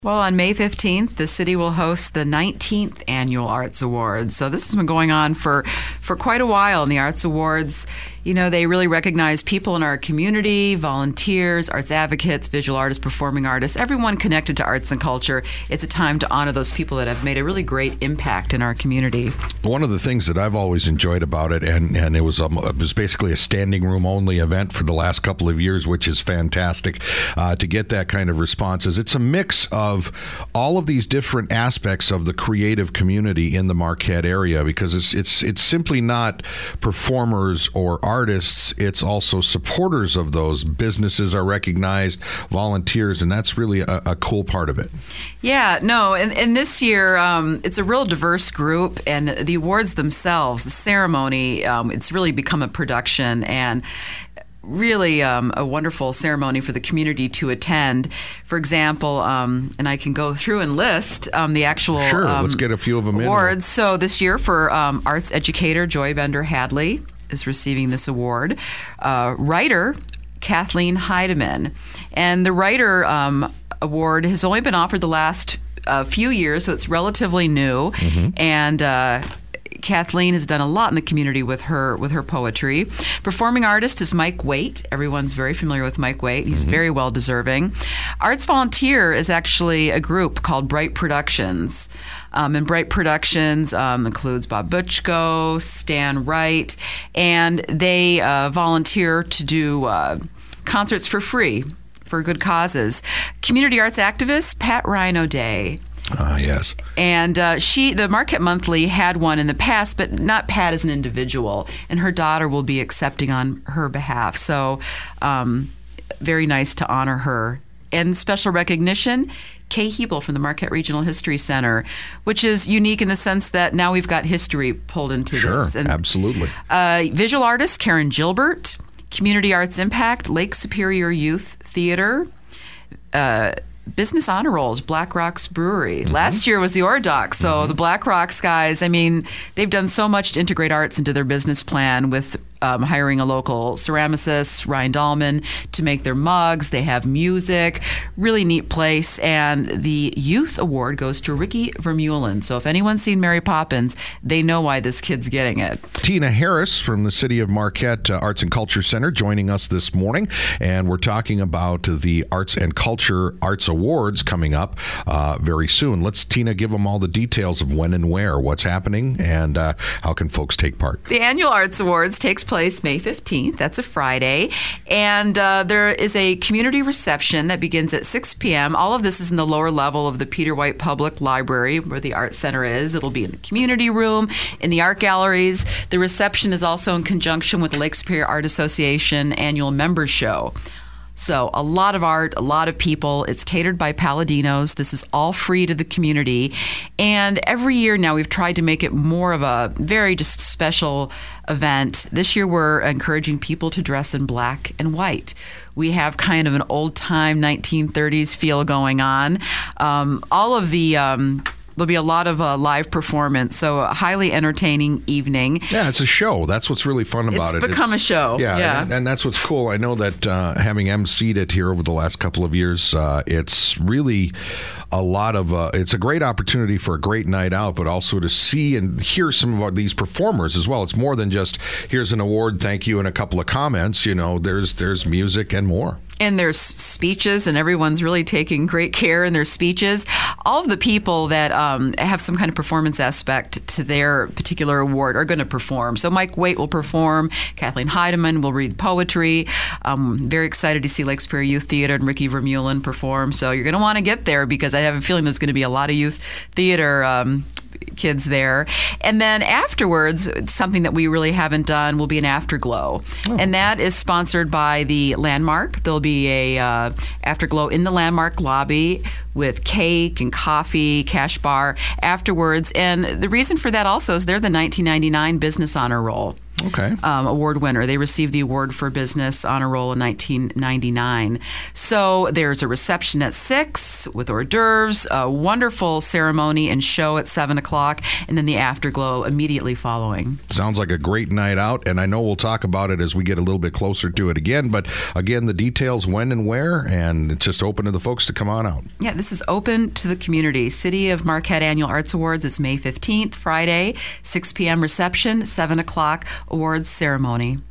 Well, on May 15th, the city will host the 19th Annual Arts Awards. So this has been going on for quite a while. And the Arts Awards, you know, they really recognize people in our community, volunteers, arts advocates, visual artists, performing artists, everyone connected to arts and culture. It's a time to honor those people that have made a really great impact in our community. One of the things that I've always enjoyed about it, and it was basically a standing room only event for the last couple of years, which is fantastic to get that kind of responses. It's a mix of all of these different aspects of the creative community in the Marquette area, because it's simply not performers or artists, it's also supporters of those. Businesses are recognized, volunteers, and that's really a cool part of it. Yeah, no, and this year it's a real diverse group, and the awards themselves, the ceremony, it's really become a production and really a wonderful ceremony for the community to attend. For example, and I can go through and list the actual let's get a few of them awards. So this year for arts educator Joy Bender Hadley is receiving this award. Writer Kathleen Heidemann. And the Writer Award has only been offered the last few years, so it's relatively new. Mm-hmm. And Kathleen has done a lot in the community with her poetry. Performing artist is Mike Waite. Everyone's very familiar with Mike Waite. He's very well deserving. Arts volunteer is actually a group called Bright Productions. And Bright Productions includes Bob Butchko, Stan Wright, and they volunteer to do concerts for free for good causes. Community arts activist Pat Ryan O'Day. Yes. And the Marquette Monthly had one in the past, but not Pat as an individual. And her daughter will be accepting on her behalf. So very nice to honor her. And special recognition, Kay Hebel from the Marquette Regional History Center, which is unique in the sense that now we've got history pulled into this. Sure, absolutely. Visual artist Karen Gilbert, Community Arts Impact, Lake Superior Youth Theater, Business Honor Rolls, Black Rocks Brewery. Mm-hmm. Last year was the Ordoc. So the Black Rocks guys, I mean, they've done so much to integrate arts into their business plan with hiring a local ceramicist, Ryan Dahlman, to make their mugs. They have music. Really neat place. And the Youth Award goes to Ricky Vermeulen. So if anyone's seen Mary Poppins, they know why this kid's getting it. Tina Harris from the City of Marquette Arts and Culture Center joining us this morning. And we're talking about the Arts and Culture Arts Awards coming up very soon. Let's, Tina, give them all the details of when and where, what's happening, and how can folks take part. The Annual Arts Awards takes place May 15th. That's a Friday. And there is a community reception that begins at 6 p.m. All of this is in the lower level of the Peter White Public Library, where the Art Center is. It'll be in the community room, in the art galleries. The reception is also in conjunction with the Lake Superior Art Association annual members show. So a lot of art, a lot of people. It's catered by Paladinos. This is all free to the community. And every year now we've tried to make it more of a very just special event. This year we're encouraging people to dress in black and white. We have kind of an old-time 1930s feel going on. There'll be a lot of live performance, so a highly entertaining evening. Yeah, it's a show. That's what's really fun about it. It's become a show. Yeah. And that's what's cool. I know that having emceed it here over the last couple of years, it's really a lot of, it's a great opportunity for a great night out, but also to see and hear some of these performers as well. It's more than just, here's an award, thank you, and a couple of comments. You know, there's music and more. And there's speeches, and everyone's really taking great care in their speeches. All of the people that have some kind of performance aspect to their particular award are going to perform. So Mike Waite will perform. Kathleen Heidemann will read poetry. Very excited to see Lake Superior Youth Theater and Ricky Vermeulen perform. So you're going to want to get there, because I have a feeling there's going to be a lot of youth theater kids there. And then afterwards, something that we really haven't done will be an afterglow. And that is sponsored by the Landmark. There'll be a afterglow in the Landmark lobby with cake and coffee, cash bar afterwards. And the reason for that also is they're the 1999 Business Honor Roll. Okay. Award winner. They received the Award for Business Honor Roll in 1999. So there's a reception at 6 with hors d'oeuvres, a wonderful ceremony and show at 7 o'clock, and then the afterglow immediately following. Sounds like a great night out, and I know we'll talk about it as we get a little bit closer to it again. But again, the details when and where, and it's just open to the folks to come on out. Yeah, this is open to the community. City of Marquette Annual Arts Awards is May 15th, Friday, 6 p.m. reception, 7 o'clock awards ceremony.